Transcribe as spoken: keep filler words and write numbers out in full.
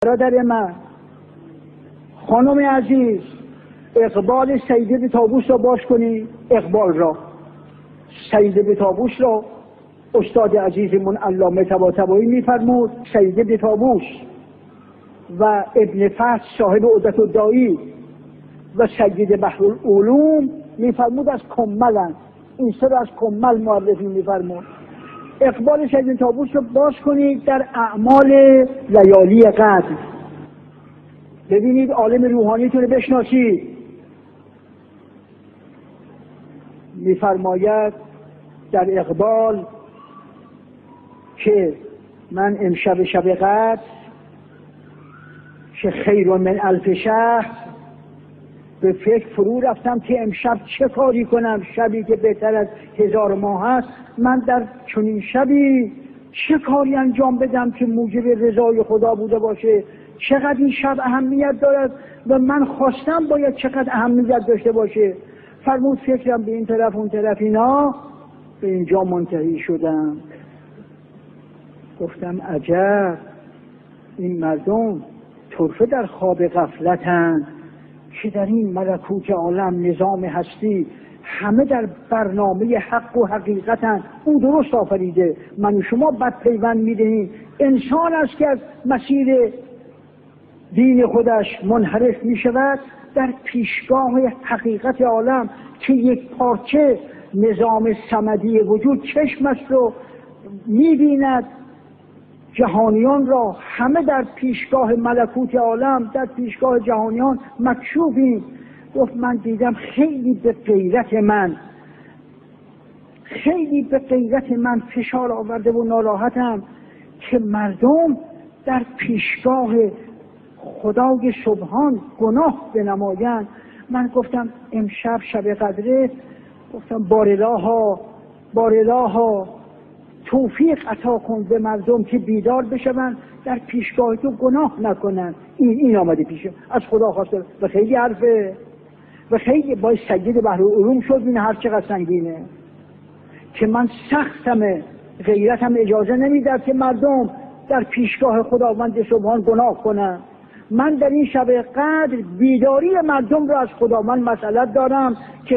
برادر من، خانم عزیز، اقبال سید طاووس را باز کنی. اقبال را، سید طاووس را استاد عزیزمون علامه طباطبایی میفرمود. سید طاووس و ابن فتح صاحب عدت الداعی و سید بحرالعلوم میفرمود از کملن. این سه از کمل معرفی میفرمود. اقبال سید طاووس رو باز کنید در اعمال لیالی قدر، ببینید عالم روحانیتون رو بشناسید. میفرماید در اقبال که من امشب شب قدر که خیر من الف شهر به فکر فرو رفتم که امشب چه کاری کنم، شبی که بهتر از هزار ماه است. من در چنین شبی چه کاری انجام بدم که موجب رضای خدا بوده باشه؟ چقدر این شب اهمیت دارد و من خواستم باید چقدر اهمیت داشته باشه. فرمود فکرم به این طرف اون طرف، اینا به اینجا منتهی شدم. گفتم عجب، این مردم طرفه در خواب غفلتند که در این ملکوت عالم نظام هستی همه در برنامه حق و حقیقتند. او درست آفریده، من و شما بد پیوند میدهیم. انسان است که از مسیر دین خودش منحرف می شود در پیشگاه حقیقت عالم که یک پارچه نظام صمدی وجود چشم است رو می بیند. جهانیان را همه در پیشگاه ملکوت عالم، در پیشگاه جهانیان مکشوفیم. گفت من دیدم خیلی به غیرت من خیلی به غیرت من فشار آورده و ناراحتم که مردم در پیشگاه خدای سبحان گناه بنمایند. من گفتم امشب شب قدره، گفتم بارالها بارالها توفیق عطا کن به مردم که بیدار بشوند، در پیشگاه تو گناه نکنند. این این آمده پیشه از خدا خواسته و خیلی حرفه و خیلی باید سید بحرالعلوم شد. این هر چقدر سنگینه که من سختمه، غیرتم اجازه نمیداد که مردم در پیشگاه خداوند سبحان گناه کنند. من در این شب قدر بیداری مردم را از خداوند مسئلت دارم که